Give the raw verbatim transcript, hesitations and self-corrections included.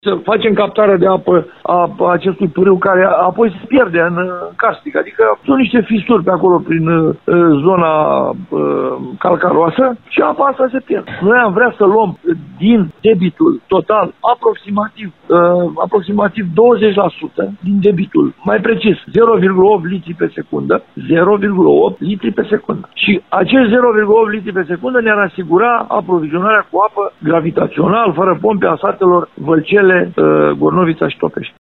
să facem captarea de apă a acestui pârâu care apoi se pierde în carstic. Adică sunt niște fisuri pe acolo prin uh, zona uh, calcaroasă și apa asta se pierde. Noi am vrea să luăm din debitul total aproximativ, uh, aproximativ douăzeci la sută din debitul, mai precis zero virgulă opt litri pe secundă, zero virgulă opt litri pe secundă. Și acești zero virgulă opt litri pe secundă ne-ar asigura aprovizionarea cu apă gravitațional, fără pompe a satelor Vălcele, Gornovița și Topești.